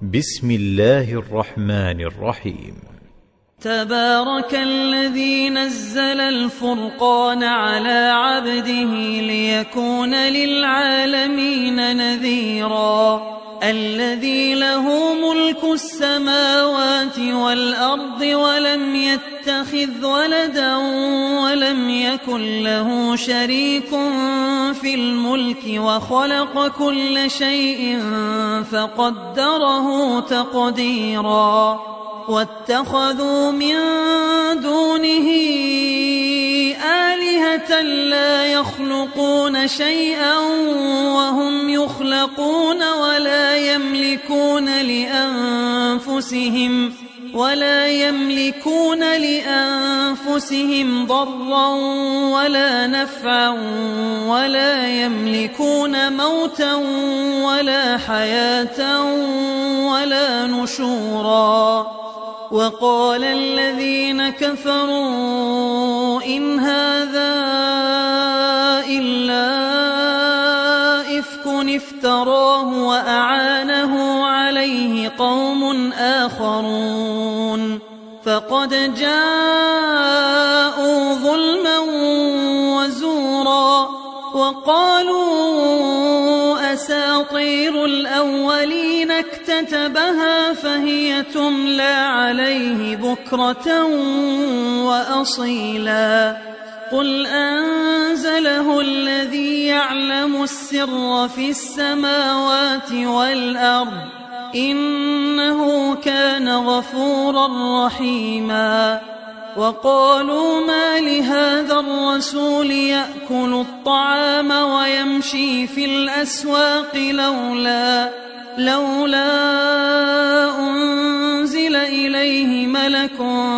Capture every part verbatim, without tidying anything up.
بسم الله الرحمن الرحيم. تبارك الذي نزل الفرقان على عبده ليكون للعالمين نذيرا. الذي له ملك السماوات والأرض ولم يتخذ ولدا ولم يكن له شريك في الملك وخلق كل شيء فقدره تقديرا. واتخذوا من دونه آلهة لا يخلقون شيئا وهم يخلقون ولا يملكون لأنفسهم ولا يملكون لأنفسهم ضرا ولا نفعا ولا يملكون موتا ولا حياة ولا نشورا. وقال الذين كفروا إن هذا إلا إفك افتراه وأعانه عليه قوم آخرون فقد جاءوا ظلما وزورا. وقالوا أساطير الأولين اكتتبها فهي تملى عليه بكرة وأصيلا. قل أنزله الذي يعلم السر في السماوات والأرض إنه كان غفورا رحيما. وقالوا ما لهذا الرسول يأكل الطعام ويمشي في الأسواق لولا لولا أنزل إليه ملك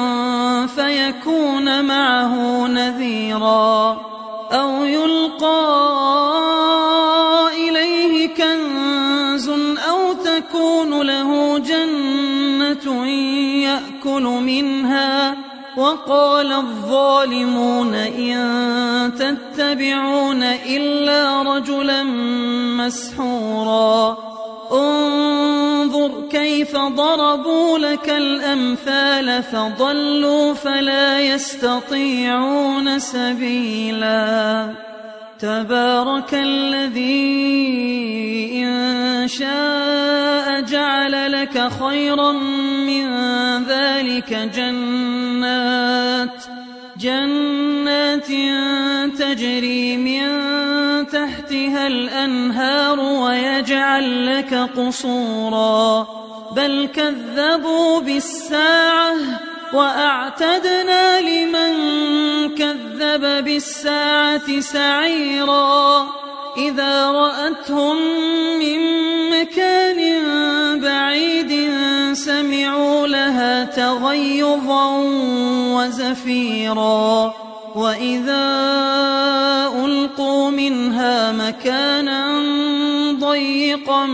فيكون معه نذيرا أو يلقى إليه كنز أو تكون له جنة يأكل منها. وقال الظالمون إن تتبعون إلا رجلا مسحورا. انظر كيف ضربوا لك الأمثال فضلوا فلا يستطيعون سبيلا. تبارك الذي إن شاء جعل لك خيرا من ذلك جنات جنات تجري من تحتها الأنهار ويجعل لك قصورا. بل كذبوا بالساعة وأعتدنا لمن كذب بالساعة سعيرا. إذا رأتهم من مكان بعيد سمعوا لها تغيظا وزفيرا. وإذا ألقوا منها مكانا ضيقا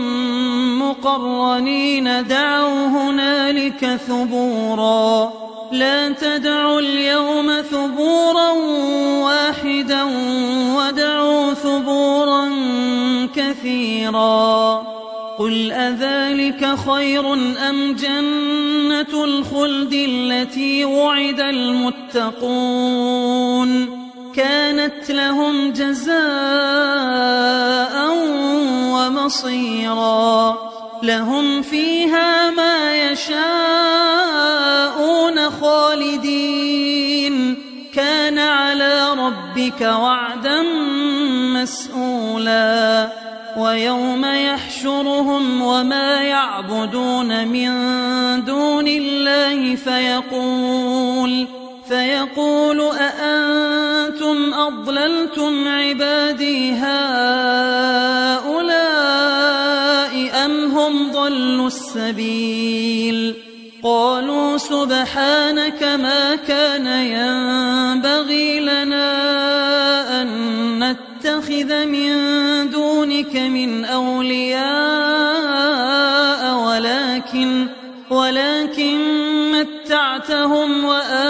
مقرنين دعوا هنالك ثبورا. لا تدعوا اليوم ثبورا واحدا وادعوا ثبورا كثيرا. قل أذلك خير أم جنة الخلد التي وعد المتقون كانت لهم جزاء ومصيرا. لهم فيها ما يشاءون خالدين كان على ربك وعدا مسئولا. ويوم يحشرهم وما يعبدون من دون الله فيقول فيقول أأنتم أضللتم عبادي هؤلاء أم هم ضلوا السبيل. قالوا سبحانك ما كان ينبغي لنا أن نتخذ من دونك من أولياء ولكن ولكن متعتهم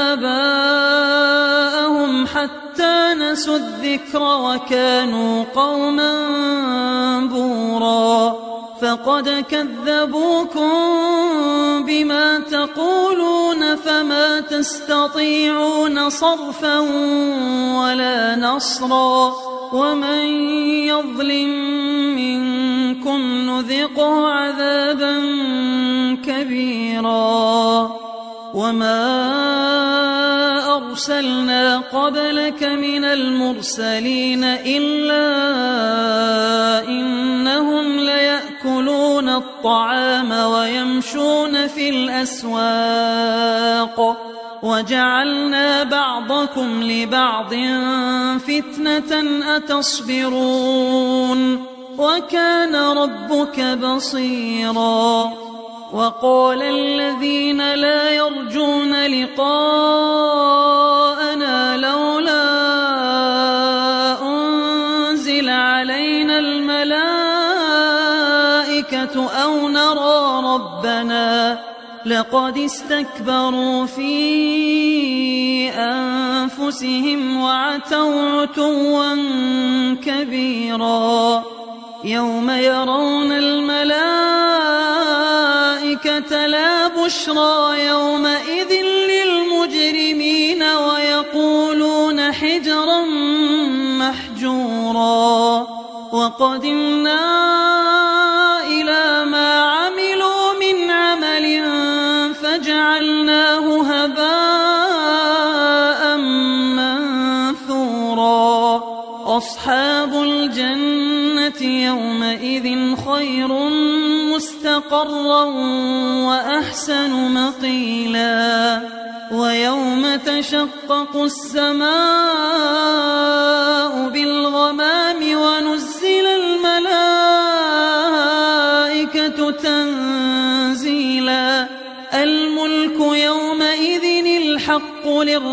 وآباءهم حتى نسوا الذكر وكانوا قوما بورا. فقد كذبوكم بما تقولون فما تستطيعون صرفا ولا نصرا ومن يظلم منكم نذقه عذابا كبيرا وما أرسلنا قبلك من المرسلين إلا إنهم ليأكلون الطعام ويمشون في الأسواق وجعلنا بعضكم لبعض فتنة أتصبرون وكان ربك بصيرا وقال الذين لا يرجون لقاءنا لولا أنزل علينا الملائكة أو نرى ربنا لقد استكبروا في أنفسهم وعتوا عتوا كبيرا يوم يرون الملائكة لا بشرى يومئذ للمجرمين ويقولون حجرا محجورا وقدمنا إلى ما عملوا من عمل فجعلناه هباء منثورا أصحاب الجنة يومئذ خير مستقرا وأحسن مقيلا ويوم تشقق السماء بالغمام ونزل الملائكة تنزيلا الملك يومئذ الحق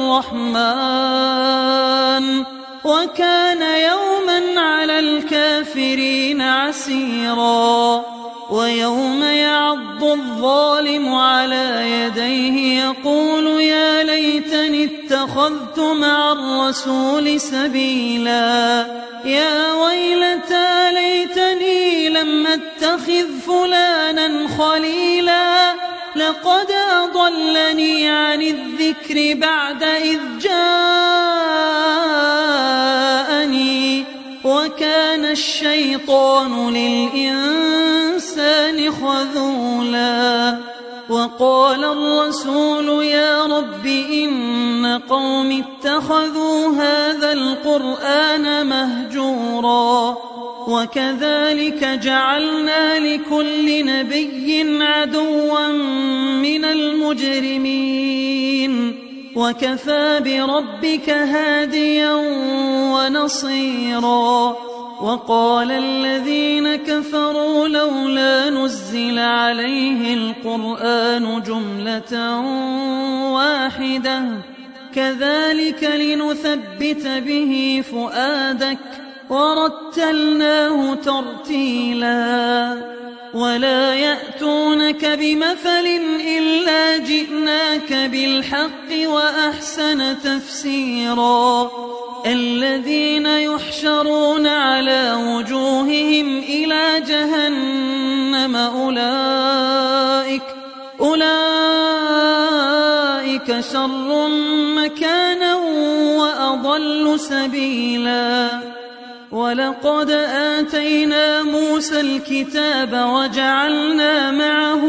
للرحمن وكان يوما على الكافرين عسيرا ويوم يعض الظالم على يديه يقول يا ليتني اتخذت مع الرسول سبيلا يا ويلتى ليتني لم أتخذ فلانا خليلا لقد أضلني عن الذكر بعد إذ جاءني وكان الشيطان للإنسان خذولا وقال الرسول يا رب إن قوم اتخذوا هذا القرآن مهجورا وكذلك جعلنا لكل نبي عدوا من المجرمين وكفى بربك هاديا ونصيرا وقال الذين كفروا لولا نزل عليه القرآن جملة واحدة كذلك لنثبت به فؤادك ورتلناه ترتيلا ولا يأتونك بمثل إلا جئناك بالحق وأحسن تفسيرا الذين يحشرون على وجوههم إلى جهنم أولئك أولئك شر مكانا وأضل سبيلا ولقد آتينا موسى الكتاب وجعلنا معه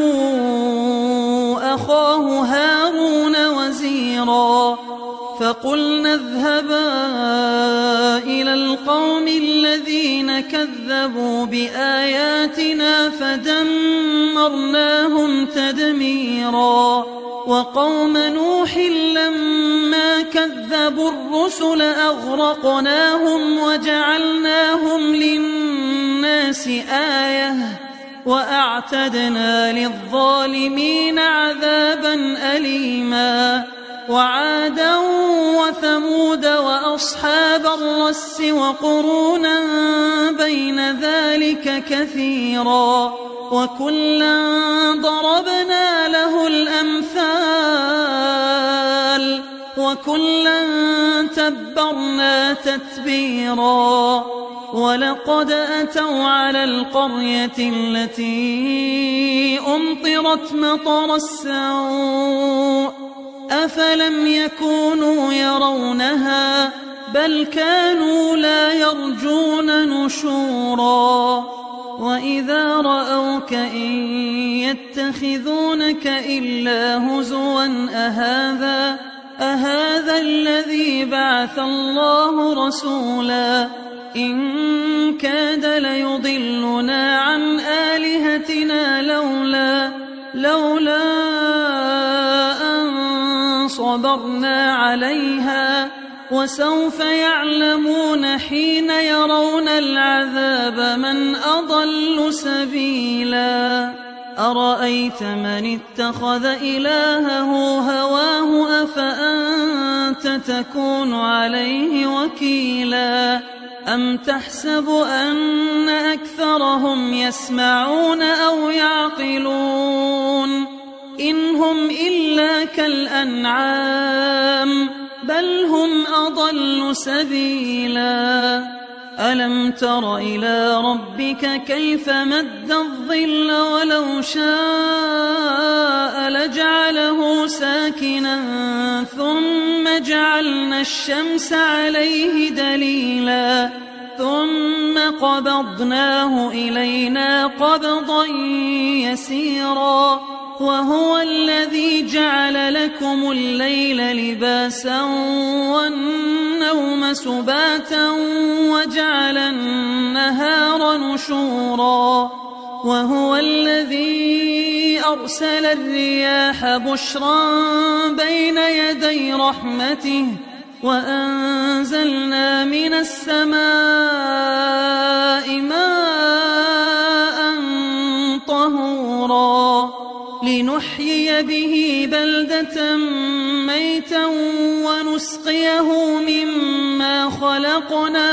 أخاه هارون وزيرا فقلنا اذهبا إلى القوم الذين كذبوا بآياتنا فدمرناهم تدميرا وقوم نوح لما كذبوا الرسل أغرقناهم وجعلناهم للناس آية وأعتدنا للظالمين عذابا أليما وعادا وثمود وأصحاب الرس وقرونا بين ذلك كثيرا وكلا ضربنا له الأمثال وكلا تبرنا تتبيرا ولقد أتوا على القرية التي أمطرت مطر السوء أفلم يكونوا يرونها بل كانوا لا يرجون نشورا وإذا رأوك إن يتخذونك إلا هزوا أهذا أهذا الذي بعث الله رسولا إن كاد ليضلنا عن آلهتنا لولا لولا أن صبرنا عليها وسوف يعلمون حين يرون العذاب من أضل سبيلا أرأيت من اتخذ إلهه هواه أفأنت تكون عليه وكيلا أم تحسب أن أكثرهم يسمعون أو يعقلون إن هم إلا كالأنعام بل هم أضل سبيلا ألم تر إلى ربك كيف مد الظل ولو شاء لجعله ساكنا ثم جعلنا الشمس عليه دليلا ثم قبضناه إلينا قبضا يسيرا وهو الذي جعل لكم الليل لباسا والنوم سباتا وجعل النهار نشورا وهو الذي أرسل الرياح بشرا بين يدي رحمته وأنزلنا من السماء ماء طهورا لنحيي به بلدة ميتا ونسقيه مما خلقنا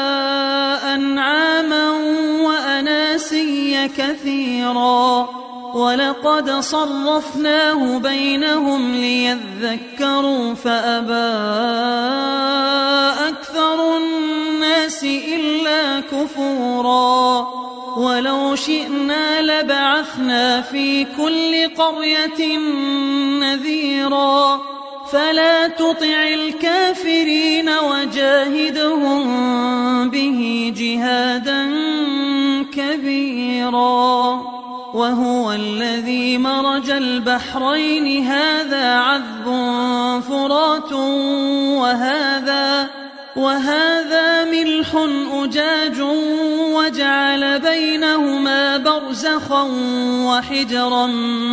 أنعاما وأناسيا كثيرا ولقد صرفناه بينهم ليذكروا فأبى أكثر الناس إلا كفورا ولو شئنا لبعثنا في كل قرية نذيرا فلا تطع الكافرين وجاهدهم به جهادا كبيرا وهو الذي مرج البحرين هذا عذب فرات وهذا وهذا ملح أجاج وجعل بينهما برزخا وحجرا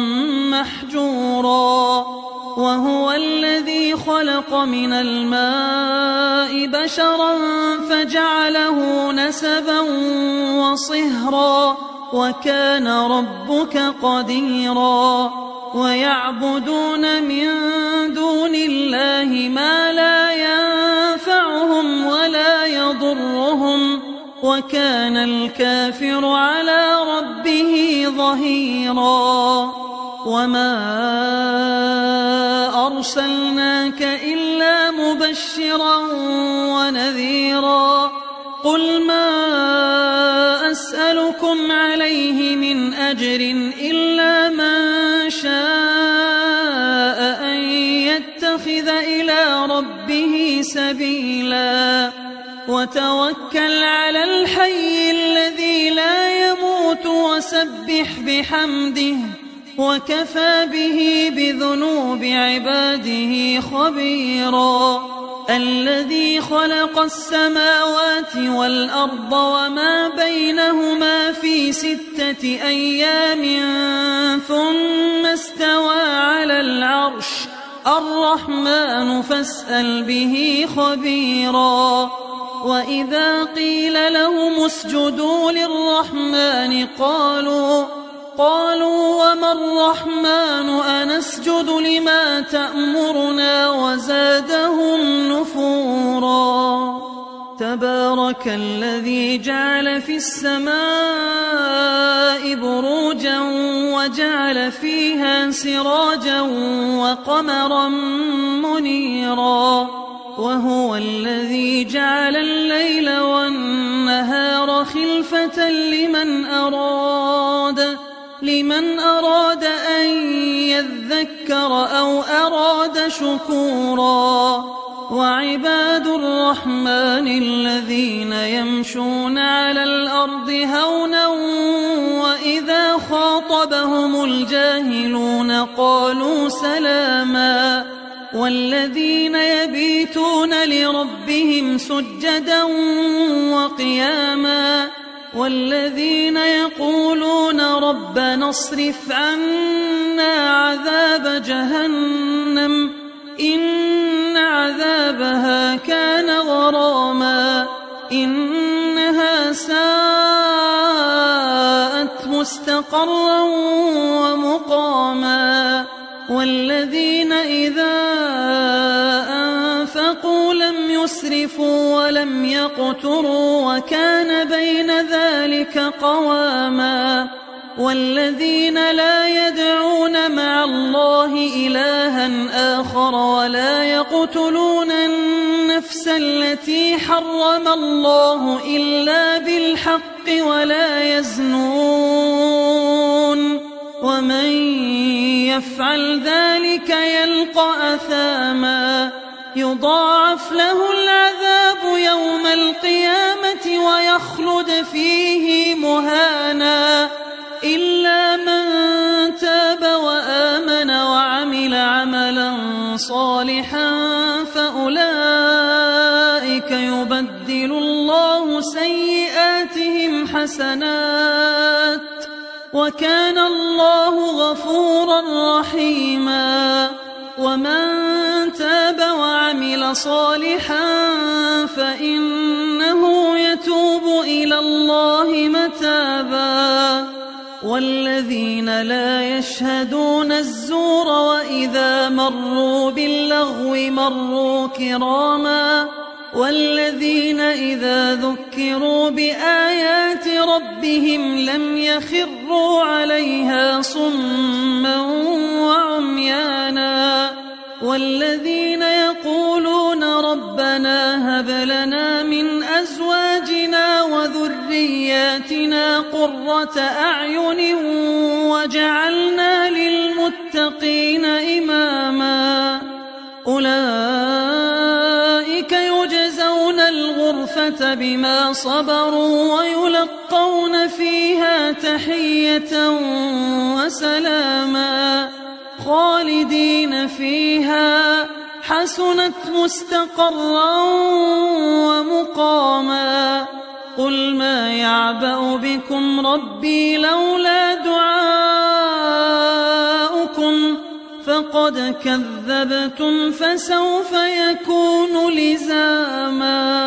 محجورا وهو الذي خلق من الماء بشرا فجعله نسبا وصهرا وكان ربك قديرا ويعبدون من دون الله ما لا ينفعهم ولا يضرهم وكان الكافر على ربه ظهيرا وما أرسلناك إلا مبشرا ونذيرا قل ما أسألكم عليه من أجر إلا من شاء أن يتخذ إلى ربه سبيلا وتوكل على الحي الذي لا يموت وسبح بحمده وكفى به بذنوب عباده خبيرا الذي خلق السماوات والأرض وما بينهما في ستة أيام ثم استوى على العرش الرحمن فاسأل به خبيرا وإذا قيل لهم اسجدوا للرحمن قالوا قالوا وما الرحمن أنسجد لما تأمرنا وزادهم نفورا تبارك الذي جعل في السماء بروجا وجعل فيها سراجا وقمرا منيرا وهو الذي جعل الليل والنهار والنهار خلفة لمن أراد لمن أراد أن يذكر أو أراد شكورا وعباد الرحمن الذين يمشون على الأرض هونا وإذا خاطبهم الجاهلون قالوا سلاما والذين يبيتون لربهم سجدا وقياما والذين يقولون ربنا اصرف عنا عذاب جهنم إن عذابها كان غراما إنها ساءت مستقرا ومقاما والذين إذا أنفقوا لم يسرفوا ولم يقتروا وكان بين ذلك قواما والذين لا يدعون مع الله إلها آخر ولا يقتلون النفس التي حرم الله إلا بالحق ولا يزنون ومن يفعل ذلك يلقى أثاما يضاعف له العذاب يوم القيامة ويخلد فيه مهانا إلا من تاب وآمن وعمل عملا صالحا فأولئك يبدل الله سيئاتهم حسنات وكان الله غفورا رحيما ومن تاب وعمل صالحا فإنه يتوب إلى الله متابا والذين لا يشهدون الزور وإذا مروا باللغو مروا كراما والذين إذا ذكروا بآيات ربهم لم يخروا عليها صما وعميانا والذين يقولون ربنا هب لنا من أزواجنا وذرياتنا قرة أعين وجعلنا للمتقين إماما أولئك يجزون الغرفة بما صبروا ويلقون فيها تحية وسلاما خالدين فيها حسنت مستقرا ومقاما قل ما يعبأ بكم ربي لولا دعاؤكم فقد كذبتم فسوف يكون لزاما.